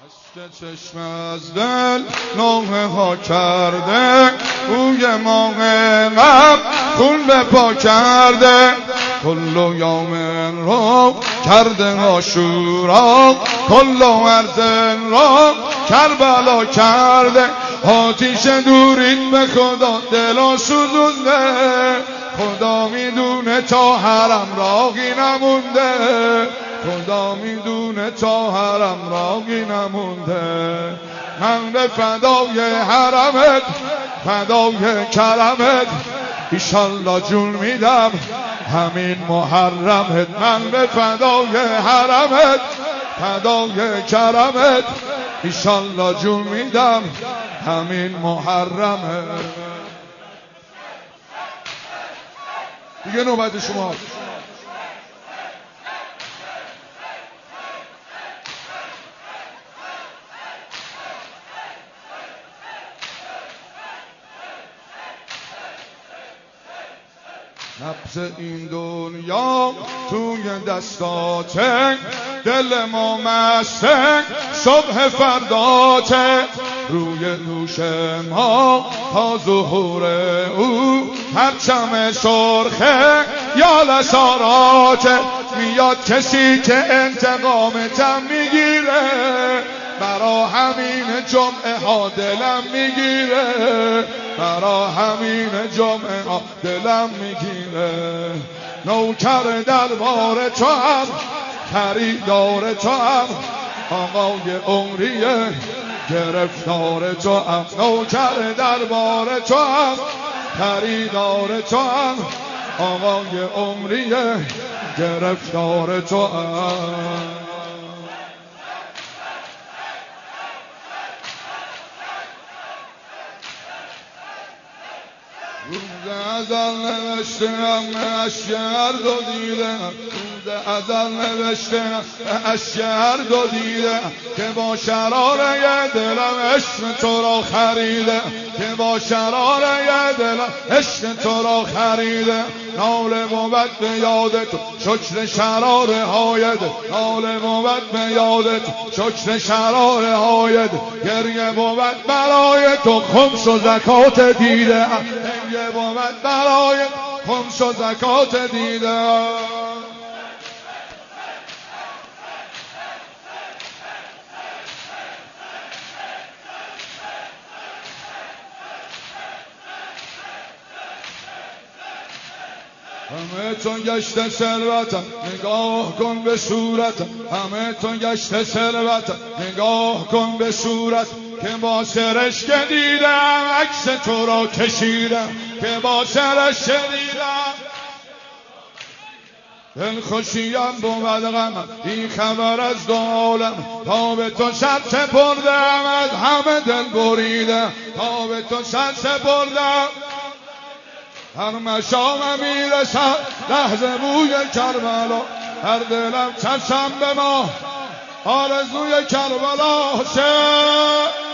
اشک چشم از دل نوحه ها کرده، روی ماه غم خون به پا کرده. کل یوم رو کرده عاشورا، کل ارض را کربلا کرده. آتیش دورین به خدا دل سوزونده، خدا میدونه تا حرم راهی نمونده، خدا میدونه تا حرم راهی نمونده. من به فدای حرمت، فدای کرمت، ایشالله جون میدم همین محرمت. من به فدای حرمت، فدای کرمت، ایشالله جون میدم همین محرمت. دیگه نوبت شما. نبض این دنیا توی دستاته، دل ما مسته صبح فرداته. روی دوش ما تا ظهور او پرچم سرخه یا لساراته. میاد کسی که انتقامتم میگیره، برا همین جمعه ها دلم میگیره، برا همین جمعه ها دلم میگیره. نوکر دربار تو هم، خریدار تو هم، آقای عمریه گرفتار تو هم. نوکر دربار تو هم، خریدار تو هم، آقای عمریه گرفتار تو هم. روز ازل نوشتم اشیار دو دیدم، روز ازل نوشتم اشیار دو دیدم، که با شراره دلم عشق تو را خریده، که با شراره دلم عشق تو را خریده. ناله بود به یاد تو شکر شراره هایت، ناله بود به یاد تو شکر شراره هایت. گریه بود برای تو خمس و زکات دیده، گریه بود برای خمس و زکات دیده. همه تو گشت ثروتم نگاه کن به صورتم، همه تو گشت ثروتم نگاه کن به صورت. که با سرش که دیدم عکس تو را کشیدم، که با سرش دیدم دل خوشیم بود غمم این خبر از دو عالم. تا به تو سر سپردم از همه دل بریدم، تا به تو سر سپردم هر مشام میرسد لحظه بوی کربلا. هر دلم چشم به ما آرزوی کربلا شه.